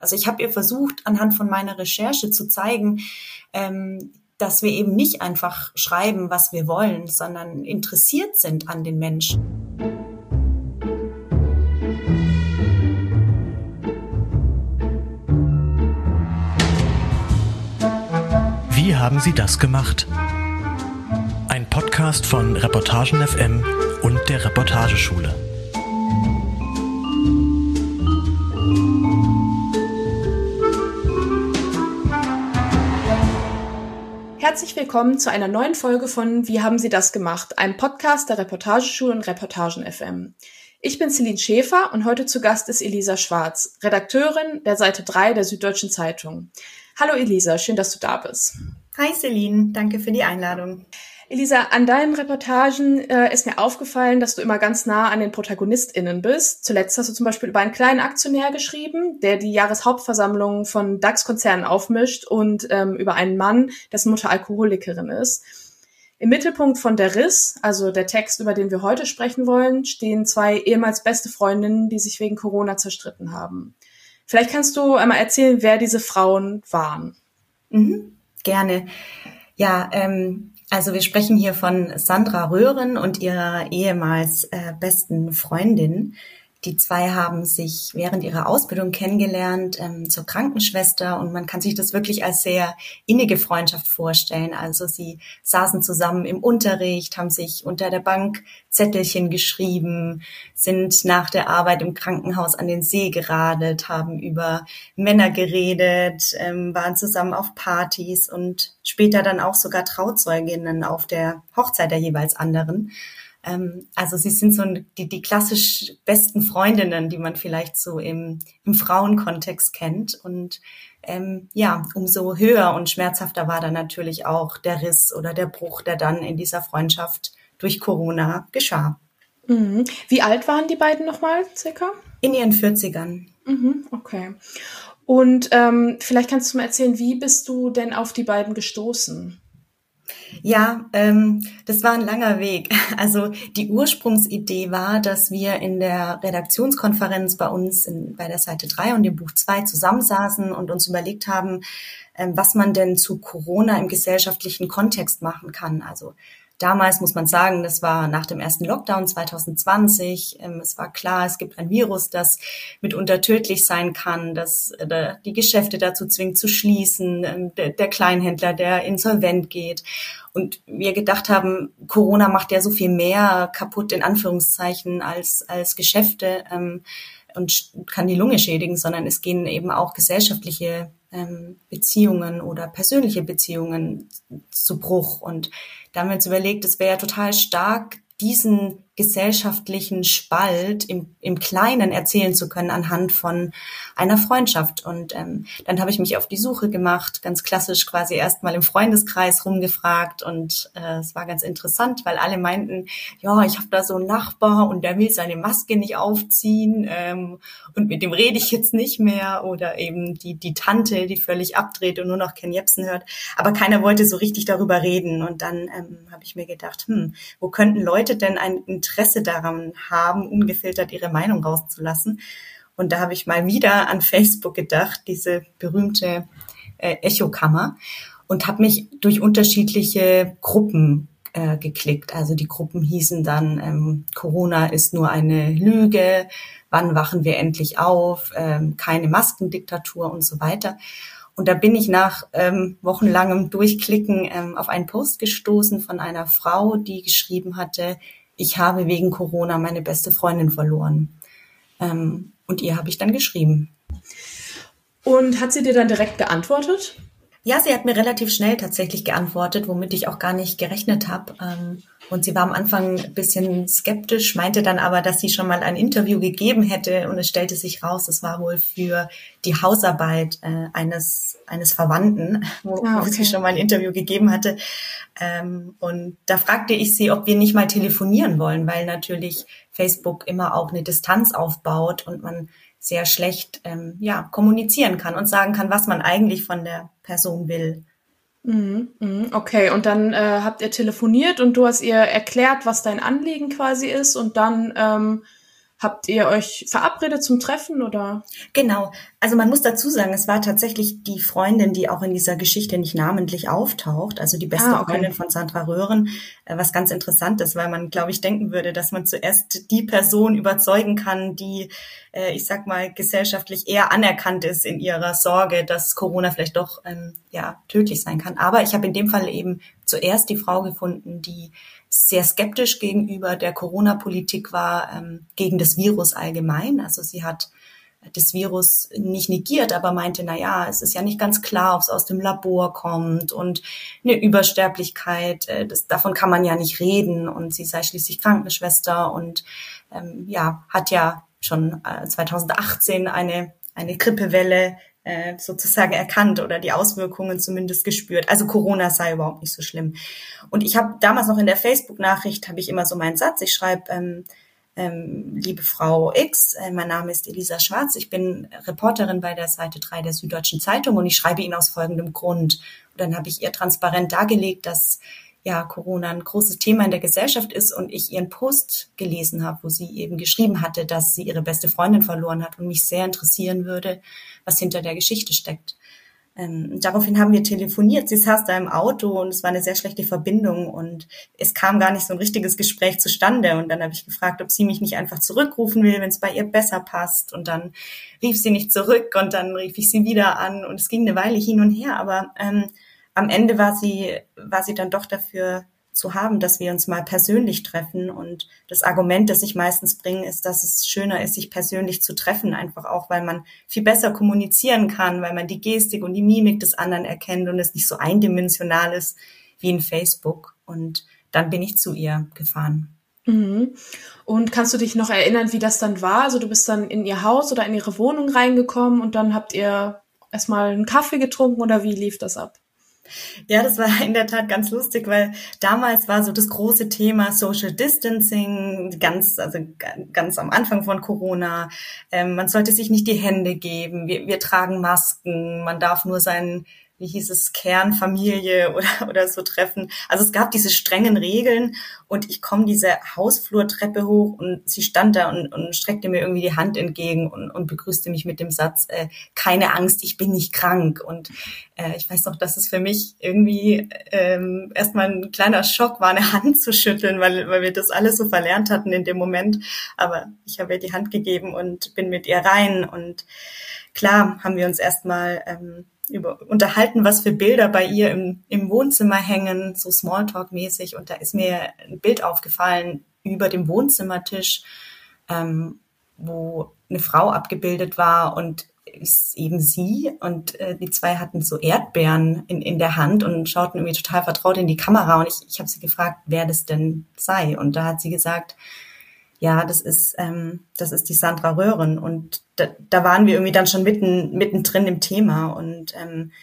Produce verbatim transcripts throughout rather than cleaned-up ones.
Also ich habe ihr versucht, anhand von meiner Recherche zu zeigen, ähm, dass wir eben nicht einfach schreiben, was wir wollen, sondern interessiert sind an den Menschen. Wie haben Sie das gemacht? Ein Podcast von Reportagen F M und der Reportageschule. Herzlich willkommen zu einer neuen Folge von Wie haben Sie das gemacht? Einem Podcast der Reportageschule und Reportagen F M. Ich bin Celine Schäfer und heute zu Gast ist Elisa Schwarz, Redakteurin der Seite drei der Süddeutschen Zeitung. Hallo Elisa, schön, dass du da bist. Hi Celine, danke für die Einladung. Elisa, an deinen Reportagen äh, ist mir aufgefallen, dass du immer ganz nah an den ProtagonistInnen bist. Zuletzt hast du zum Beispiel über einen kleinen Aktionär geschrieben, der die Jahreshauptversammlung von DAX-Konzernen aufmischt und ähm, über einen Mann, dessen Mutter Alkoholikerin ist. Im Mittelpunkt von Der Riss, also der Text, über den wir heute sprechen wollen, stehen zwei ehemals beste Freundinnen, die sich wegen Corona zerstritten haben. Vielleicht kannst du einmal erzählen, wer diese Frauen waren. Mhm, gerne. Ja, ähm, also wir sprechen hier von Sandra Röhren und ihrer ehemals äh, besten Freundin. Die zwei haben sich während ihrer Ausbildung kennengelernt ähm, zur Krankenschwester und man kann sich das wirklich als sehr innige Freundschaft vorstellen. Also sie saßen zusammen im Unterricht, haben sich unter der Bank Zettelchen geschrieben, sind nach der Arbeit im Krankenhaus an den See geradelt, haben über Männer geredet, ähm, waren zusammen auf Partys und später dann auch sogar Trauzeuginnen auf der Hochzeit der jeweils anderen. Also sie sind so die, die klassisch besten Freundinnen, die man vielleicht so im, im Frauenkontext kennt. Und ähm, ja, umso höher und schmerzhafter war dann natürlich auch der Riss oder der Bruch, der dann in dieser Freundschaft durch Corona geschah. Mhm. Wie alt waren die beiden nochmal circa? In ihren vierzigern. Mhm, okay. Und ähm, vielleicht kannst du mir erzählen, wie bist du denn auf die beiden gestoßen? Ja, ähm, das war ein langer Weg. Also die Ursprungsidee war, dass wir in der Redaktionskonferenz bei uns in, bei der Seite drei und dem Buch zwei zusammensaßen und uns überlegt haben, ähm, was man denn zu Corona im gesellschaftlichen Kontext machen kann. Also damals muss man sagen, das war nach dem ersten Lockdown zwanzig zwanzig. Ähm, es war klar, es gibt ein Virus, das mitunter tödlich sein kann, das äh, die Geschäfte dazu zwingt zu schließen, äh, der, der Kleinhändler, der insolvent geht. Und wir gedacht haben, Corona macht ja so viel mehr kaputt, in Anführungszeichen, als als Geschäfte ähm, und kann die Lunge schädigen, sondern es gehen eben auch gesellschaftliche ähm, Beziehungen oder persönliche Beziehungen zu Bruch. Und da haben wir uns überlegt, es wäre ja total stark, diesen gesellschaftlichen Spalt im, im Kleinen erzählen zu können anhand von einer Freundschaft. Und ähm, dann habe ich mich auf die Suche gemacht, ganz klassisch quasi erst mal im Freundeskreis rumgefragt. Und äh, es war ganz interessant, weil alle meinten, ja, ich habe da so einen Nachbar und der will seine Maske nicht aufziehen ähm, und mit dem rede ich jetzt nicht mehr. Oder eben die, die Tante, die völlig abdreht und nur noch Ken Jebsen hört. Aber keiner wollte so richtig darüber reden. Und dann ähm, habe ich mir gedacht, hm, wo könnten Leute denn ein Interesse daran haben, ungefiltert ihre Meinung rauszulassen. Und da habe ich mal wieder an Facebook gedacht, diese berühmte äh, Echokammer, und habe mich durch unterschiedliche Gruppen äh, geklickt. Also die Gruppen hießen dann, ähm, Corona ist nur eine Lüge, wann wachen wir endlich auf, ähm, keine Maskendiktatur und so weiter. Und da bin ich nach ähm, wochenlangem Durchklicken ähm, auf einen Post gestoßen von einer Frau, die geschrieben hatte, ich habe wegen Corona meine beste Freundin verloren. Ähm, und ihr habe ich dann geschrieben. Und hat sie dir dann direkt geantwortet? Ja, sie hat mir relativ schnell tatsächlich geantwortet, womit ich auch gar nicht gerechnet habe. Ähm, und sie war am Anfang ein bisschen skeptisch, meinte dann aber, dass sie schon mal ein Interview gegeben hätte. Und es stellte sich raus, es war wohl für die Hausarbeit äh, eines eines Verwandten, wo, ah, okay. wo sie schon mal ein Interview gegeben hatte. Ähm, und da fragte ich sie, ob wir nicht mal telefonieren wollen, weil natürlich Facebook immer auch eine Distanz aufbaut und man sehr schlecht ähm, ja kommunizieren kann und sagen kann, was man eigentlich von der Person will. Okay, und dann äh, habt ihr telefoniert und du hast ihr erklärt, was dein Anliegen quasi ist, und dann ähm, habt ihr euch verabredet zum Treffen, oder? Genau, Also man muss dazu sagen, es war tatsächlich die Freundin, die auch in dieser Geschichte nicht namentlich auftaucht, also die beste Ah, okay. Freundin von Sandra Röhren, was ganz interessant ist, weil man, glaube ich, denken würde, dass man zuerst die Person überzeugen kann, die, ich sag mal, gesellschaftlich eher anerkannt ist in ihrer Sorge, dass Corona vielleicht doch ähm, ja tödlich sein kann. Aber ich habe in dem Fall eben zuerst die Frau gefunden, die sehr skeptisch gegenüber der Corona-Politik war, ähm, gegen das Virus allgemein. Also sie hat das Virus nicht negiert, aber meinte, na ja, es ist ja nicht ganz klar, ob es aus dem Labor kommt und eine Übersterblichkeit, äh, das, davon kann man ja nicht reden, und sie sei schließlich Krankenschwester und ähm, ja, hat ja schon äh, zweitausendachtzehn eine eine Grippewelle äh, sozusagen erkannt oder die Auswirkungen zumindest gespürt. Also Corona sei überhaupt nicht so schlimm. Und ich habe damals noch in der Facebook-Nachricht, habe ich immer so meinen Satz, ich schreibe, ähm, Ähm, liebe Frau X, äh, mein Name ist Elisa Schwarz, ich bin Reporterin bei der Seite drei der Süddeutschen Zeitung und ich schreibe Ihnen aus folgendem Grund. Und dann habe ich ihr transparent dargelegt, dass ja Corona ein großes Thema in der Gesellschaft ist und ich ihren Post gelesen habe, wo sie eben geschrieben hatte, dass sie ihre beste Freundin verloren hat und mich sehr interessieren würde, was hinter der Geschichte steckt. Ähm, daraufhin haben wir telefoniert. Sie saß da im Auto und es war eine sehr schlechte Verbindung und es kam gar nicht so ein richtiges Gespräch zustande. Und dann habe ich gefragt, ob sie mich nicht einfach zurückrufen will, wenn es bei ihr besser passt. Und dann rief sie nicht zurück und dann rief ich sie wieder an und es ging eine Weile hin und her. Aber ähm, am Ende war sie, war sie dann doch dafür zu haben, dass wir uns mal persönlich treffen. Und das Argument, das ich meistens bringe, ist, dass es schöner ist, sich persönlich zu treffen, einfach auch, weil man viel besser kommunizieren kann, weil man die Gestik und die Mimik des anderen erkennt und es nicht so eindimensional ist wie in Facebook. Und dann bin ich zu ihr gefahren. Mhm. Und kannst du dich noch erinnern, wie das dann war? Also du bist dann in ihr Haus oder in ihre Wohnung reingekommen und dann habt ihr erstmal einen Kaffee getrunken oder wie lief das ab? Ja, das war in der Tat ganz lustig, weil damals war so das große Thema Social Distancing, ganz, also ganz am Anfang von Corona. Ähm, man sollte sich nicht die Hände geben. Wir, wir tragen Masken. Man darf nur seinen, wie hieß es, Kernfamilie oder, oder so treffen. Also es gab diese strengen Regeln und ich komme diese Hausflurtreppe hoch und sie stand da und, und streckte mir irgendwie die Hand entgegen und, und begrüßte mich mit dem Satz, äh, keine Angst, ich bin nicht krank. Und äh, ich weiß noch, dass es für mich irgendwie ähm, erstmal ein kleiner Schock war, eine Hand zu schütteln, weil, weil wir das alles so verlernt hatten in dem Moment. Aber ich habe ihr die Hand gegeben und bin mit ihr rein und klar haben wir uns erstmal ähm, über unterhalten, was für Bilder bei ihr im, im Wohnzimmer hängen, so Smalltalk-mäßig. Und da ist mir ein Bild aufgefallen über dem Wohnzimmertisch, ähm, wo eine Frau abgebildet war und ist eben sie. Und äh, die zwei hatten so Erdbeeren in, in der Hand und schauten irgendwie total vertraut in die Kamera. Und ich, ich habe sie gefragt, wer das denn sei. Und da hat sie gesagt, ja, das ist ähm, das ist die Sandra Röhren. Und da, da waren wir irgendwie dann schon mitten mittendrin im Thema. Und ähm,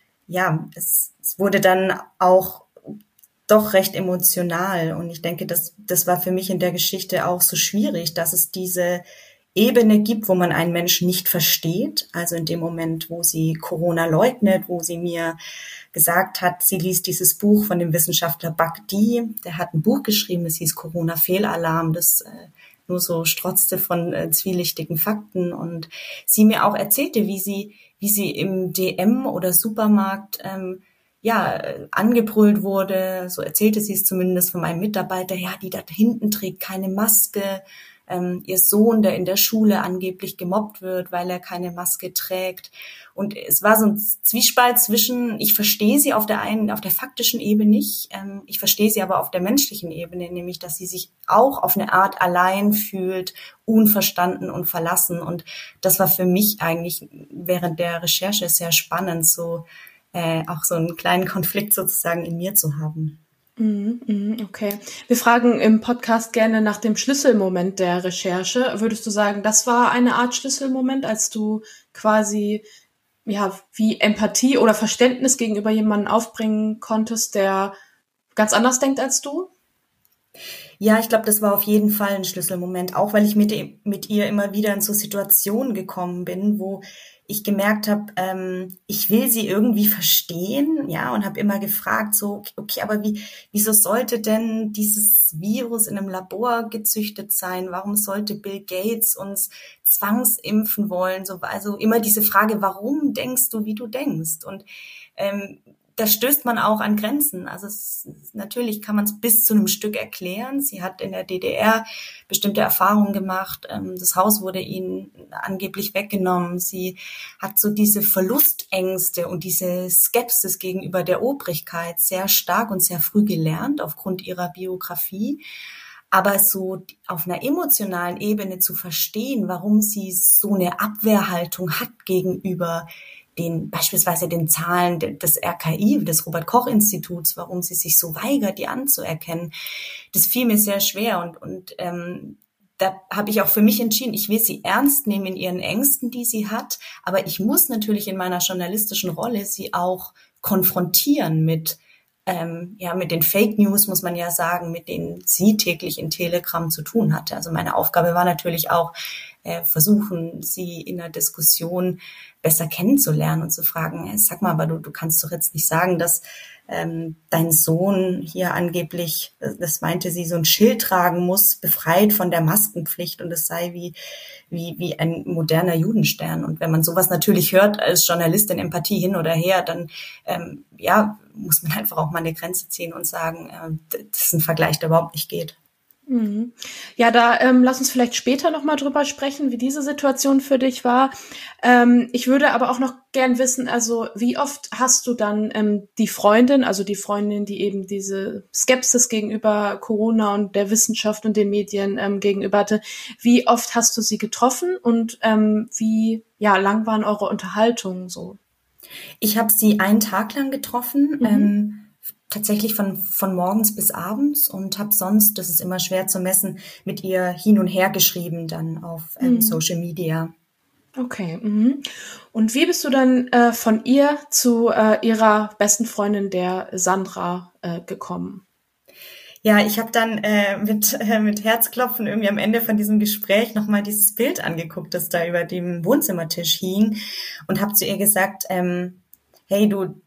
ja, es, es wurde dann auch doch recht emotional. Und ich denke, das, das war für mich in der Geschichte auch so schwierig, dass es diese Ebene gibt, wo man einen Menschen nicht versteht. Also in dem Moment, wo sie Corona leugnet, wo sie mir gesagt hat, sie liest dieses Buch von dem Wissenschaftler Bagdi. Der hat ein Buch geschrieben, das hieß Corona-Fehlalarm, das äh, nur so strotzte von äh, zwielichtigen Fakten. Und sie mir auch erzählte, wie sie, wie sie im D M oder Supermarkt ähm, ja äh, angebrüllt wurde. So erzählte sie es zumindest von meinem Mitarbeiter. Ja, die da hinten trägt keine Maske. Ähm, ihr Sohn, der in der Schule angeblich gemobbt wird, weil er keine Maske trägt. Und es war so ein Zwiespalt zwischen, ich verstehe sie auf der einen, auf der faktischen Ebene nicht, ähm, ich verstehe sie aber auf der menschlichen Ebene, nämlich, dass sie sich auch auf eine Art allein fühlt, unverstanden und verlassen. Und das war für mich eigentlich während der Recherche sehr spannend, so äh, auch so einen kleinen Konflikt sozusagen in mir zu haben. Okay. Wir fragen im Podcast gerne nach dem Schlüsselmoment der Recherche. Würdest du sagen, das war eine Art Schlüsselmoment, als du quasi ja wie Empathie oder Verständnis gegenüber jemandem aufbringen konntest, der ganz anders denkt als du? Ja, ich glaube, das war auf jeden Fall ein Schlüsselmoment, auch weil ich mit, mit ihr immer wieder in so Situationen gekommen bin, wo ich gemerkt habe, ähm, ich will sie irgendwie verstehen, ja, und habe immer gefragt, so, okay, okay, aber wie, wieso sollte denn dieses Virus in einem Labor gezüchtet sein? Warum sollte Bill Gates uns zwangsimpfen wollen? So, also immer diese Frage, warum denkst du, wie du denkst? Und ähm, da stößt man auch an Grenzen. Also es, natürlich kann man es bis zu einem Stück erklären. Sie hat in der D D R bestimmte Erfahrungen gemacht. Das Haus wurde ihnen angeblich weggenommen. Sie hat so diese Verlustängste und diese Skepsis gegenüber der Obrigkeit sehr stark und sehr früh gelernt aufgrund ihrer Biografie. Aber so auf einer emotionalen Ebene zu verstehen, warum sie so eine Abwehrhaltung hat gegenüber den, beispielsweise den Zahlen des R K I, des Robert-Koch-Instituts, warum sie sich so weigert, die anzuerkennen. Das fiel mir sehr schwer und, und ähm, da habe ich auch für mich entschieden, ich will sie ernst nehmen in ihren Ängsten, die sie hat, aber ich muss natürlich in meiner journalistischen Rolle sie auch konfrontieren mit ähm, ja mit den Fake News, muss man ja sagen, mit denen sie täglich in Telegram zu tun hatte. Also meine Aufgabe war natürlich auch, äh, versuchen, sie in der Diskussion besser kennenzulernen und zu fragen, sag mal, aber du, du kannst doch jetzt nicht sagen, dass ähm, dein Sohn hier angeblich, das meinte sie, so ein Schild tragen muss, befreit von der Maskenpflicht und es sei wie, wie, wie ein moderner Judenstern. Und wenn man sowas natürlich hört als Journalistin, Empathie hin oder her, dann ähm, ja, muss man einfach auch mal eine Grenze ziehen und sagen, äh, das ist ein Vergleich, der überhaupt nicht geht. Mhm. Ja, da ähm, lass uns vielleicht später nochmal drüber sprechen, wie diese Situation für dich war. Ähm, ich würde aber auch noch gern wissen, also wie oft hast du dann ähm, die Freundin, also die Freundin, die eben diese Skepsis gegenüber Corona und der Wissenschaft und den Medien ähm, gegenüber hatte, wie oft hast du sie getroffen und ähm, wie ja lang waren eure Unterhaltungen so? Ich habe sie einen Tag lang getroffen, mhm. ähm, tatsächlich von von morgens bis abends und habe sonst, das ist immer schwer zu messen, mit ihr hin und her geschrieben dann auf ähm, mhm. Social Media. Okay. Mhm. Und wie bist du dann äh, von ihr zu äh, ihrer besten Freundin, der Sandra, äh, gekommen? Ja, ich habe dann äh, mit äh, mit Herzklopfen irgendwie am Ende von diesem Gespräch nochmal dieses Bild angeguckt, das da über dem Wohnzimmertisch hing und habe zu ihr gesagt, ähm, hey, du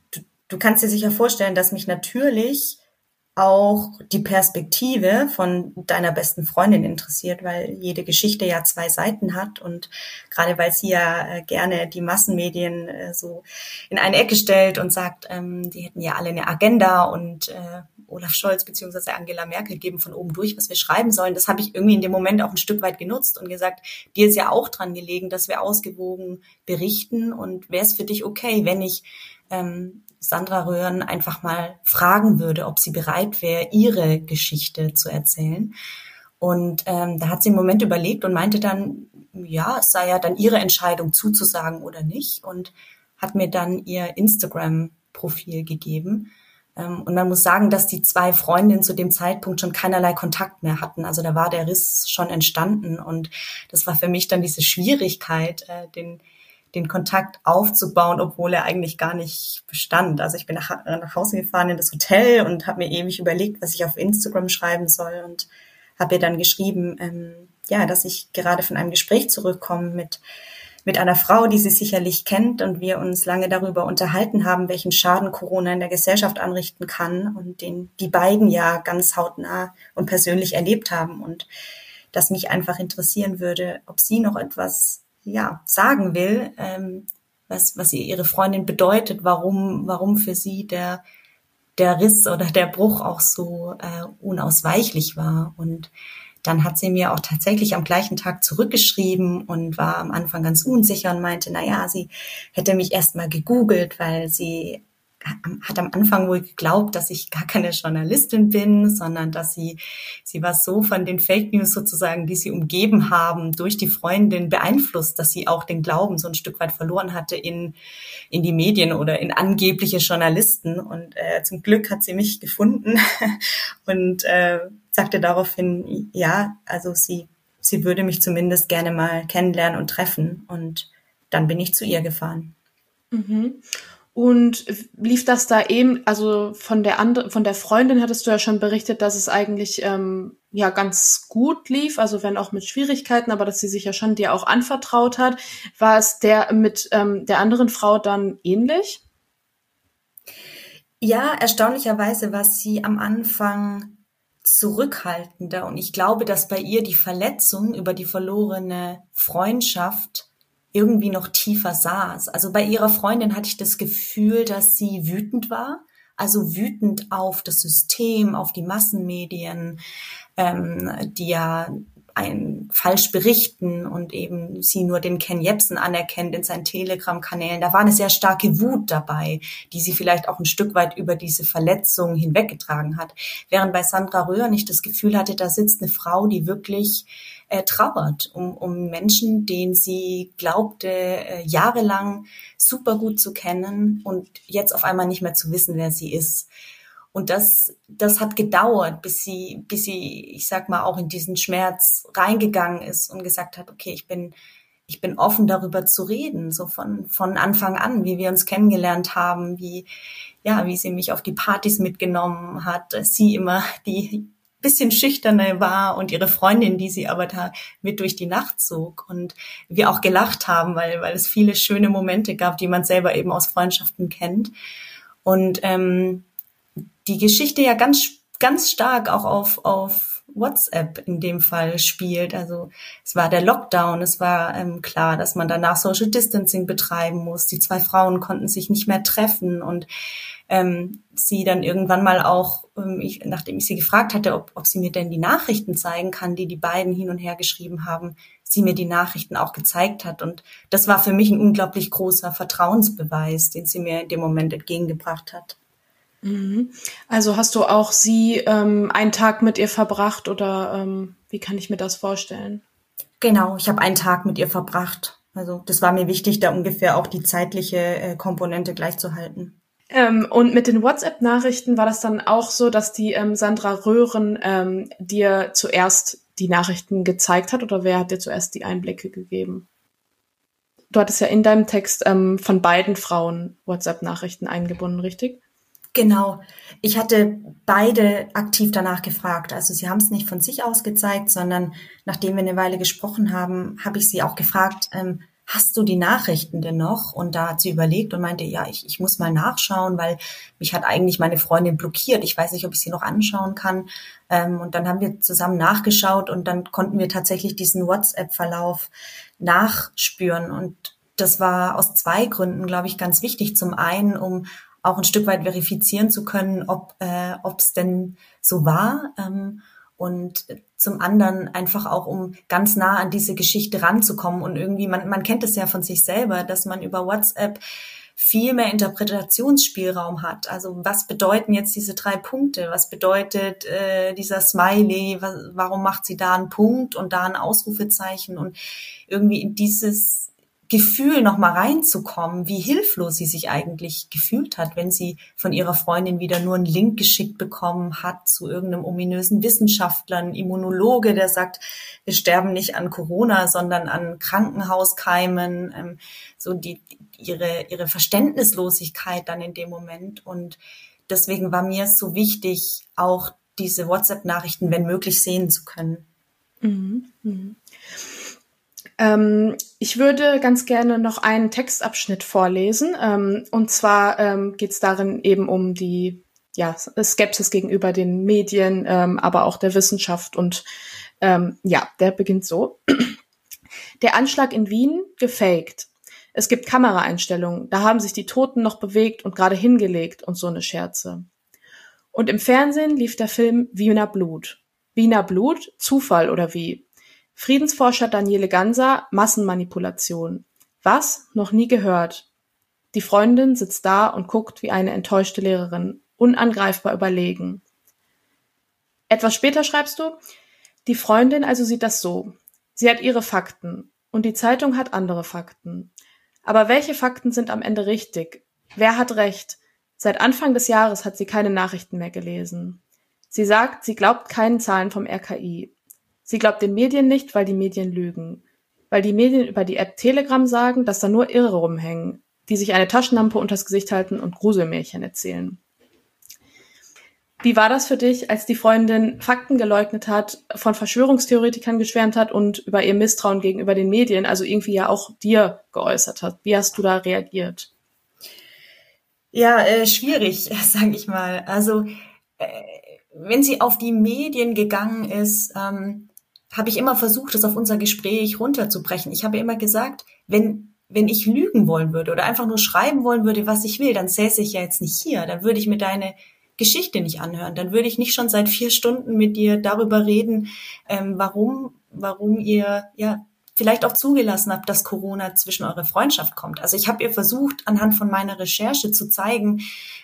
Du kannst dir sicher vorstellen, dass mich natürlich auch die Perspektive von deiner besten Freundin interessiert, weil jede Geschichte ja zwei Seiten hat und gerade weil sie ja gerne die Massenmedien so in eine Ecke stellt und sagt, ähm, die hätten ja alle eine Agenda und äh, Olaf Scholz bzw. Angela Merkel geben von oben durch, was wir schreiben sollen. Das habe ich irgendwie in dem Moment auch ein Stück weit genutzt und gesagt, dir ist ja auch dran gelegen, dass wir ausgewogen berichten und wäre es für dich okay, wenn ich ähm, Sandra Röhren einfach mal fragen würde, ob sie bereit wäre, ihre Geschichte zu erzählen. Und ähm, da hat sie einen Moment überlegt und meinte dann, ja, es sei ja dann ihre Entscheidung zuzusagen oder nicht und hat mir dann ihr Instagram-Profil gegeben. Ähm, und man muss sagen, dass die zwei Freundinnen zu dem Zeitpunkt schon keinerlei Kontakt mehr hatten. Also da war der Riss schon entstanden und das war für mich dann diese Schwierigkeit, äh, den den Kontakt aufzubauen, obwohl er eigentlich gar nicht bestand. Also ich bin nach, nach Hause gefahren in das Hotel und habe mir ewig überlegt, was ich auf Instagram schreiben soll und habe ihr dann geschrieben, ähm, ja, dass ich gerade von einem Gespräch zurückkomme mit mit einer Frau, die sie sicherlich kennt und wir uns lange darüber unterhalten haben, welchen Schaden Corona in der Gesellschaft anrichten kann und den die beiden ja ganz hautnah und persönlich erlebt haben und dass mich einfach interessieren würde, ob sie noch etwas ja, sagen will, ähm, was, was ihr ihre Freundin bedeutet, warum, warum für sie der, der Riss oder der Bruch auch so äh, unausweichlich war. Und dann hat sie mir auch tatsächlich am gleichen Tag zurückgeschrieben und war am Anfang ganz unsicher und meinte, na ja, sie hätte mich erst mal gegoogelt, weil sie hat am Anfang wohl geglaubt, dass ich gar keine Journalistin bin, sondern dass sie, sie war so von den Fake News sozusagen, die sie umgeben haben, durch die Freundin beeinflusst, dass sie auch den Glauben so ein Stück weit verloren hatte in, in die Medien oder in angebliche Journalisten. Und äh, zum Glück hat sie mich gefunden und äh, sagte daraufhin, ja, also sie, sie würde mich zumindest gerne mal kennenlernen und treffen. Und dann bin ich zu ihr gefahren. Mhm. Und lief das da eben, also von der anderen, von der Freundin hattest du ja schon berichtet, dass es eigentlich ähm, ja ganz gut lief, also wenn auch mit Schwierigkeiten, aber dass sie sich ja schon dir auch anvertraut hat. War es der mit ähm, der anderen Frau dann ähnlich? Ja, erstaunlicherweise war sie am Anfang zurückhaltender und ich glaube, dass bei ihr die Verletzung über die verlorene Freundschaft irgendwie noch tiefer saß. Also bei ihrer Freundin hatte ich das Gefühl, dass sie wütend war, also wütend auf das System, auf die Massenmedien, ähm, die ja ein, falsch berichten und eben sie nur den Ken Jebsen anerkennt in seinen Telegram-Kanälen. Da war eine sehr starke Wut dabei, die sie vielleicht auch ein Stück weit über diese Verletzung hinweggetragen hat. Während bei Sandra Röhr nicht das Gefühl hatte, da sitzt eine Frau, die wirklich äh, trauert um, um Menschen, den sie glaubte, äh, jahrelang super gut zu kennen und jetzt auf einmal nicht mehr zu wissen, wer sie ist. Und das, das hat gedauert, bis sie, bis sie, ich sag mal, auch in diesen Schmerz reingegangen ist und gesagt hat, okay, ich bin, ich bin offen darüber zu reden, so von, von Anfang an, wie wir uns kennengelernt haben, wie, ja, wie sie mich auf die Partys mitgenommen hat, dass sie immer die bisschen schüchterne war und ihre Freundin, die sie aber da mit durch die Nacht zog und wir auch gelacht haben, weil, weil es viele schöne Momente gab, die man selber eben aus Freundschaften kennt. Und, ähm, die Geschichte ja ganz, ganz stark auch auf, auf WhatsApp in dem Fall spielt. Also es war der Lockdown, es war ähm, klar, dass man danach Social Distancing betreiben muss. Die zwei Frauen konnten sich nicht mehr treffen und ähm, sie dann irgendwann mal auch, ähm, ich, nachdem ich sie gefragt hatte, ob, ob sie mir denn die Nachrichten zeigen kann, die die beiden hin und her geschrieben haben, sie mir die Nachrichten auch gezeigt hat. Und das war für mich ein unglaublich großer Vertrauensbeweis, den sie mir in dem Moment entgegengebracht hat. Also hast du auch sie ähm, einen Tag mit ihr verbracht oder ähm, wie kann ich mir das vorstellen? Genau, ich habe einen Tag mit ihr verbracht. Also das war mir wichtig, da ungefähr auch die zeitliche äh, Komponente gleich zu halten. Ähm, und mit den WhatsApp-Nachrichten war das dann auch so, dass die ähm, Sandra Röhren ähm, dir zuerst die Nachrichten gezeigt hat oder wer hat dir zuerst die Einblicke gegeben? Du hattest ja in deinem Text ähm, von beiden Frauen WhatsApp-Nachrichten eingebunden, richtig? Genau. Ich hatte beide aktiv danach gefragt. Also sie haben es nicht von sich aus gezeigt, sondern nachdem wir eine Weile gesprochen haben, habe ich sie auch gefragt, ähm, hast du die Nachrichten denn noch? Und da hat sie überlegt und meinte, ja, ich, ich muss mal nachschauen, weil mich hat eigentlich meine Freundin blockiert. Ich weiß nicht, ob ich sie noch anschauen kann. Ähm, und dann haben wir zusammen nachgeschaut und dann konnten wir tatsächlich diesen WhatsApp-Verlauf nachspüren. Und das war aus zwei Gründen, glaube ich, ganz wichtig. Zum einen, um auch ein Stück weit verifizieren zu können, ob äh, ob es denn so war. Ähm, und zum anderen einfach auch, um ganz nah an diese Geschichte ranzukommen. Und irgendwie, man, man kennt es ja von sich selber, dass man über WhatsApp viel mehr Interpretationsspielraum hat. Also was bedeuten jetzt diese drei Punkte? Was bedeutet äh, dieser Smiley? Was, warum macht sie da einen Punkt und da ein Ausrufezeichen? Und irgendwie in dieses Gefühl noch mal reinzukommen, wie hilflos sie sich eigentlich gefühlt hat, wenn sie von ihrer Freundin wieder nur einen Link geschickt bekommen hat zu irgendeinem ominösen Wissenschaftler, ein Immunologe, der sagt, wir sterben nicht an Corona, sondern an Krankenhauskeimen, ähm, so die ihre ihre Verständnislosigkeit dann in dem Moment. Und deswegen war mir es so wichtig, auch diese WhatsApp-Nachrichten, wenn möglich, sehen zu können. Mhm. Mhm. Ähm, ich würde ganz gerne noch einen Textabschnitt vorlesen. Ähm, und zwar ähm, geht es darin eben um die ja, Skepsis gegenüber den Medien, ähm, aber auch der Wissenschaft. Und ähm, ja, der beginnt so. Der Anschlag in Wien gefaked. Es gibt Kameraeinstellungen. Da haben sich die Toten noch bewegt und gerade hingelegt und so eine Scherze. Und im Fernsehen lief der Film Wiener Blut. Wiener Blut? Zufall oder wie? Friedensforscher Daniele Ganser, Massenmanipulation. Was? Noch nie gehört. Die Freundin sitzt da und guckt wie eine enttäuschte Lehrerin, unangreifbar überlegen. Etwas später schreibst du, die Freundin also sieht das so. Sie hat ihre Fakten und die Zeitung hat andere Fakten. Aber welche Fakten sind am Ende richtig? Wer hat recht? Seit Anfang des Jahres hat sie keine Nachrichten mehr gelesen. Sie sagt, sie glaubt keinen Zahlen vom R K I. Sie glaubt den Medien nicht, weil die Medien lügen. Weil die Medien über die App Telegram sagen, dass da nur Irre rumhängen. die sich eine Taschenlampe unters Gesicht halten und Gruselmärchen erzählen. Wie war das für dich, als die Freundin Fakten geleugnet hat, von Verschwörungstheoretikern geschwärmt hat und über ihr Misstrauen gegenüber den Medien, also irgendwie ja auch dir geäußert hat? Wie hast du da reagiert? Ja, äh, schwierig, sage ich mal. Also äh, wenn sie auf die Medien gegangen ist, ähm, habe ich immer versucht, das auf unser Gespräch runterzubrechen. Ich habe immer gesagt, wenn wenn ich lügen wollen würde oder einfach nur schreiben wollen würde, was ich will, dann säße ich ja jetzt nicht hier. Dann würde ich mir deine Geschichte nicht anhören. Dann würde ich nicht schon seit vier Stunden mit dir darüber reden, ähm, warum, warum ihr ja vielleicht auch zugelassen habt, dass Corona zwischen eure Freundschaft kommt. Also ich habe ihr versucht, anhand von meiner Recherche zu zeigen,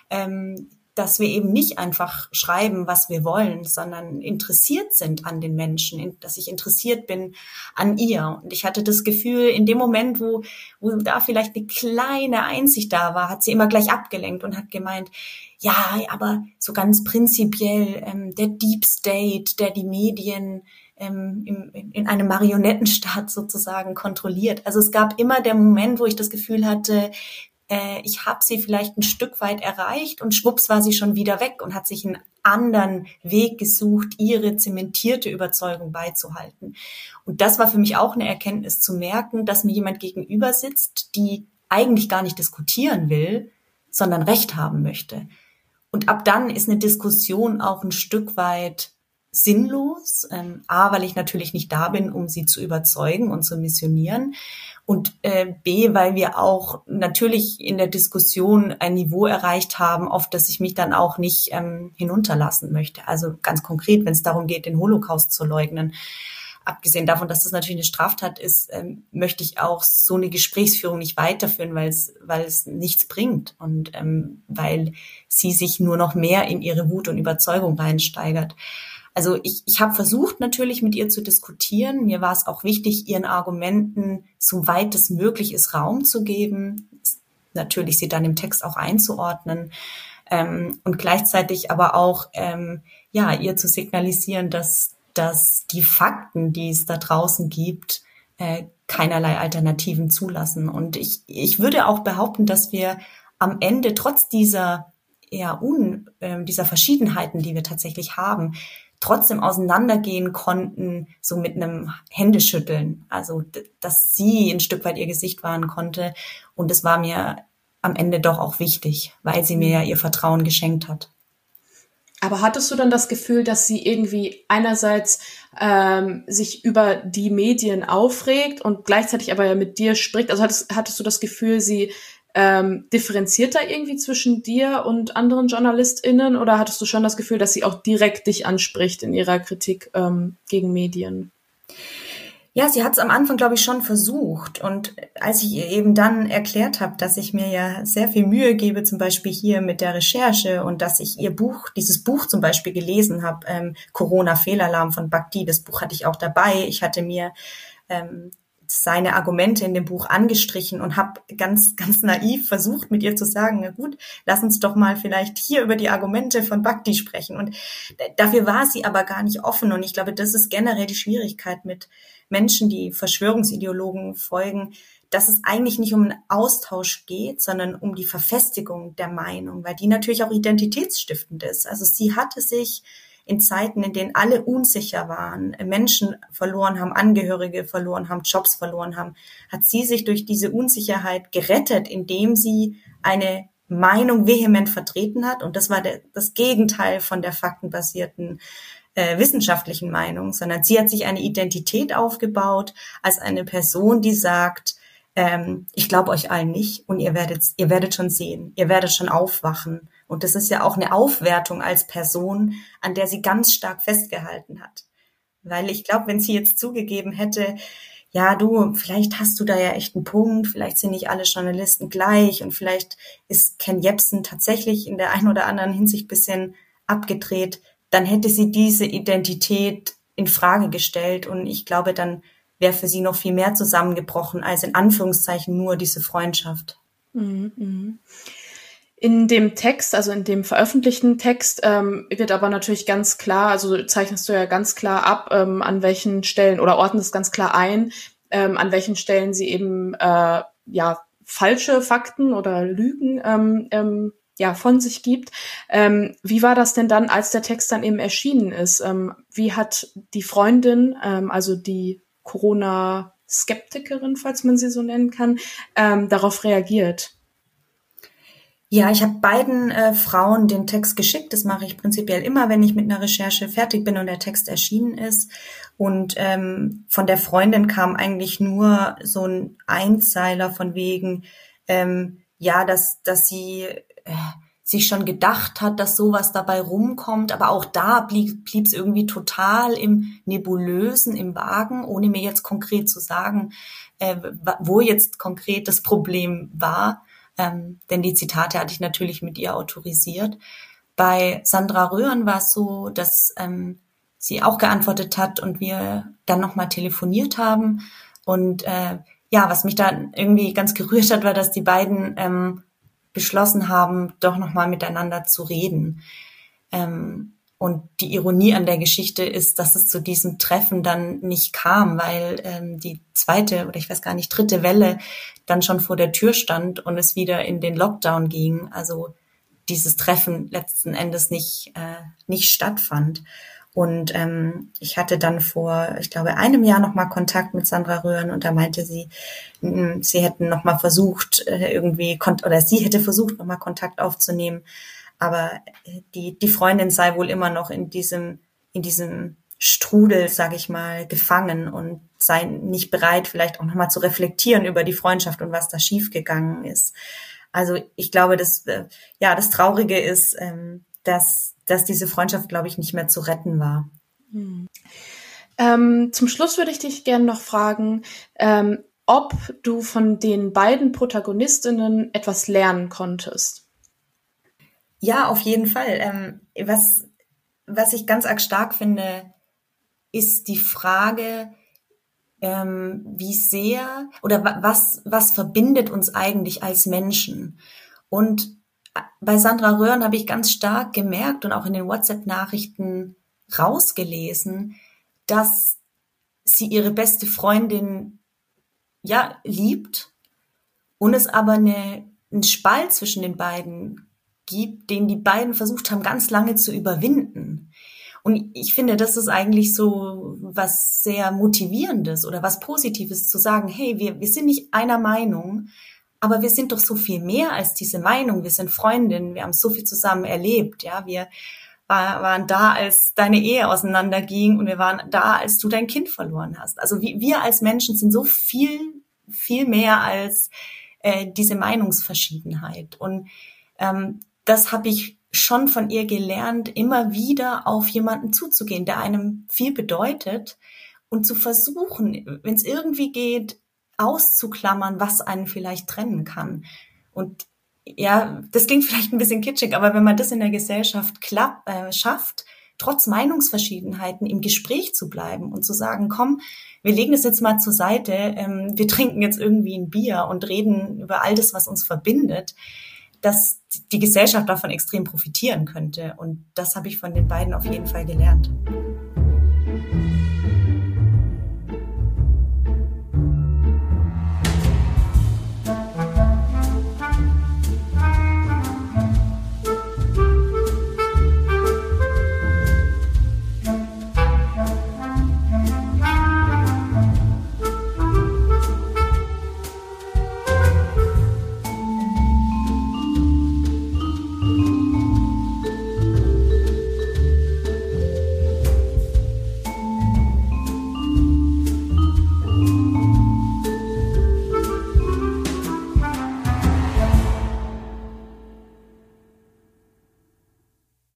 ähm, dass wir eben nicht einfach schreiben, was wir wollen, sondern interessiert sind an den Menschen, dass ich interessiert bin an ihr. Und ich hatte das Gefühl, in dem Moment, wo, wo da vielleicht eine kleine Einsicht da war, hat sie immer gleich abgelenkt und hat gemeint, ja, aber so ganz prinzipiell ähm, der Deep State, der die Medien ähm, im, in einem Marionettenstaat sozusagen kontrolliert. Also es gab immer der Moment, wo ich das Gefühl hatte, äh, ich habe sie vielleicht ein Stück weit erreicht und schwupps war sie schon wieder weg und hat sich einen anderen Weg gesucht, ihre zementierte Überzeugung beizuhalten. Und das war für mich auch eine Erkenntnis, zu merken, dass mir jemand gegenüber sitzt, die eigentlich gar nicht diskutieren will, sondern Recht haben möchte. Und ab dann ist eine Diskussion auch ein Stück weit sinnlos. Ähm, A, weil ich natürlich nicht da bin, um sie zu überzeugen und zu missionieren. Und äh, B, weil wir auch natürlich in der Diskussion ein Niveau erreicht haben, auf das ich mich dann auch nicht ähm, hinunterlassen möchte. Also ganz konkret, wenn es darum geht, den Holocaust zu leugnen. Abgesehen davon, dass das natürlich eine Straftat ist, ähm, möchte ich auch so eine Gesprächsführung nicht weiterführen, weil es, weil es nichts bringt und ähm, weil sie sich nur noch mehr in ihre Wut und Überzeugung reinsteigert. Also ich, ich habe versucht, natürlich mit ihr zu diskutieren. Mir war es auch wichtig, ihren Argumenten, so weit es möglich ist, Raum zu geben. Natürlich sie dann im Text auch einzuordnen ähm, und gleichzeitig aber auch ähm, ja ihr zu signalisieren, dass dass die Fakten, die es da draußen gibt, äh, keinerlei Alternativen zulassen. Und ich, ich würde auch behaupten, dass wir am Ende trotz dieser, ja, un, äh, dieser Verschiedenheiten, die wir tatsächlich haben, trotzdem auseinandergehen konnten, so mit einem Händeschütteln. Also, dass sie ein Stück weit ihr Gesicht wahren konnte. Und es war mir am Ende doch auch wichtig, weil sie mir ja ihr Vertrauen geschenkt hat. Aber hattest du dann das Gefühl, dass sie irgendwie einerseits ähm, sich über die Medien aufregt und gleichzeitig aber ja mit dir spricht? Also hattest, hattest du das Gefühl, sie ähm, differenziert da irgendwie zwischen dir und anderen JournalistInnen? Oder hattest du schon das Gefühl, dass sie auch direkt dich anspricht in ihrer Kritik ähm, gegen Medien? Ja, sie hat es am Anfang, glaube ich, schon versucht. Und als ich ihr eben dann erklärt habe, dass ich mir ja sehr viel Mühe gebe, zum Beispiel hier mit der Recherche und dass ich ihr Buch, dieses Buch zum Beispiel gelesen habe, ähm, Corona-Fehlalarm von Bhakti, das Buch hatte ich auch dabei. Ich hatte mir ähm, seine Argumente in dem Buch angestrichen und habe ganz, ganz naiv versucht, mit ihr zu sagen, na gut, lass uns doch mal vielleicht hier über die Argumente von Bhakti sprechen. Und dafür war sie aber gar nicht offen. Und ich glaube, das ist generell die Schwierigkeit mit Menschen, die Verschwörungsideologen folgen, dass es eigentlich nicht um einen Austausch geht, sondern um die Verfestigung der Meinung, weil die natürlich auch identitätsstiftend ist. Also sie hatte sich in Zeiten, in denen alle unsicher waren, Menschen verloren haben, Angehörige verloren haben, Jobs verloren haben, hat sie sich durch diese Unsicherheit gerettet, indem sie eine Meinung vehement vertreten hat. Und das war der, das Gegenteil von der faktenbasierten äh, wissenschaftlichen Meinung, sondern sie hat sich eine Identität aufgebaut als eine Person, die sagt, ähm, ich glaube euch allen nicht und ihr werdet, ihr werdet schon sehen, ihr werdet schon aufwachen. Und das ist ja auch eine Aufwertung als Person, an der sie ganz stark festgehalten hat. Weil ich glaube, wenn sie jetzt zugegeben hätte, ja, du, vielleicht hast du da ja echt einen Punkt, vielleicht sind nicht alle Journalisten gleich und vielleicht ist Ken Jebsen tatsächlich in der einen oder anderen Hinsicht ein bisschen abgedreht, dann hätte sie diese Identität in Frage gestellt und ich glaube, dann wäre für sie noch viel mehr zusammengebrochen als in Anführungszeichen nur diese Freundschaft. Mhm. In dem Text, also in dem veröffentlichten Text, ähm, wird aber natürlich ganz klar, also zeichnest du ja ganz klar ab, ähm, an welchen Stellen oder ordnest es ganz klar ein, ähm, an welchen Stellen sie eben äh, ja falsche Fakten oder Lügen ähm, ähm, ja von sich gibt. Ähm, wie war das denn dann, als der Text dann eben erschienen ist? Ähm, wie hat die Freundin, ähm, also die Corona-Skeptikerin, falls man sie so nennen kann, ähm, darauf reagiert? Ja, ich habe beiden äh, Frauen den Text geschickt. Das mache ich prinzipiell immer, wenn ich mit einer Recherche fertig bin und der Text erschienen ist. Und ähm, von der Freundin kam eigentlich nur so ein Einzeiler von wegen, ähm, ja, dass dass sie äh, sich schon gedacht hat, dass sowas dabei rumkommt. Aber auch da blieb blieb es irgendwie total im Nebulösen, im Vagen, ohne mir jetzt konkret zu sagen, äh, wo jetzt konkret das Problem war. Ähm, denn die Zitate hatte ich natürlich mit ihr autorisiert. Bei Sandra Röhren war es so, dass ähm, sie auch geantwortet hat und wir dann nochmal telefoniert haben. Und äh, ja, was mich dann irgendwie ganz gerührt hat, war, dass die beiden ähm, beschlossen haben, doch nochmal miteinander zu reden. Ähm, und die Ironie an der Geschichte ist, dass es zu diesem Treffen dann nicht kam, weil ähm, die zweite oder ich weiß gar nicht, dritte Welle dann schon vor der Tür stand und es wieder in den Lockdown ging. Also dieses Treffen letzten Endes nicht äh, nicht stattfand. Und ähm, ich hatte dann vor, ich glaube, einem Jahr nochmal Kontakt mit Sandra Röhren und da meinte sie, mh, sie hätten nochmal versucht, äh, irgendwie, kont- oder sie hätte versucht, nochmal Kontakt aufzunehmen. Aber die, die Freundin sei wohl immer noch in diesem, in diesem Strudel, sag ich mal, gefangen und sei nicht bereit, vielleicht auch nochmal zu reflektieren über die Freundschaft und was da schiefgegangen ist. Also ich glaube, dass, ja, das Traurige ist, dass, dass diese Freundschaft, glaube ich, nicht mehr zu retten war. Hm. Ähm, zum Schluss würde ich dich gerne noch fragen, ähm, ob du von den beiden Protagonistinnen etwas lernen konntest. Ja, auf jeden Fall. Ähm, was, was ich ganz arg stark finde, ist die Frage, ähm, wie sehr oder wa- was, was verbindet uns eigentlich als Menschen? Und bei Sandra Röhren habe ich ganz stark gemerkt und auch in den WhatsApp-Nachrichten rausgelesen, dass sie ihre beste Freundin ja liebt und es aber eine, einen Spalt zwischen den beiden gibt, den die beiden versucht haben, ganz lange zu überwinden. Und ich finde, das ist eigentlich so was sehr Motivierendes oder was Positives zu sagen, hey, wir, wir sind nicht einer Meinung, aber wir sind doch so viel mehr als diese Meinung. Wir sind Freundinnen, wir haben so viel zusammen erlebt, ja, wir war, waren da, als deine Ehe auseinanderging und wir waren da, als du dein Kind verloren hast. Also wir, wir als Menschen sind so viel, viel mehr als äh, diese Meinungsverschiedenheit. Und ähm, das habe ich schon von ihr gelernt, immer wieder auf jemanden zuzugehen, der einem viel bedeutet und zu versuchen, wenn es irgendwie geht, auszuklammern, was einen vielleicht trennen kann. Und ja, das klingt vielleicht ein bisschen kitschig, aber wenn man das in der Gesellschaft klapp, äh, schafft, trotz Meinungsverschiedenheiten im Gespräch zu bleiben und zu sagen, komm, wir legen es jetzt mal zur Seite, ähm, wir trinken jetzt irgendwie ein Bier und reden über all das, was uns verbindet, dass die Gesellschaft davon extrem profitieren könnte. Und das habe ich von den beiden auf jeden Fall gelernt.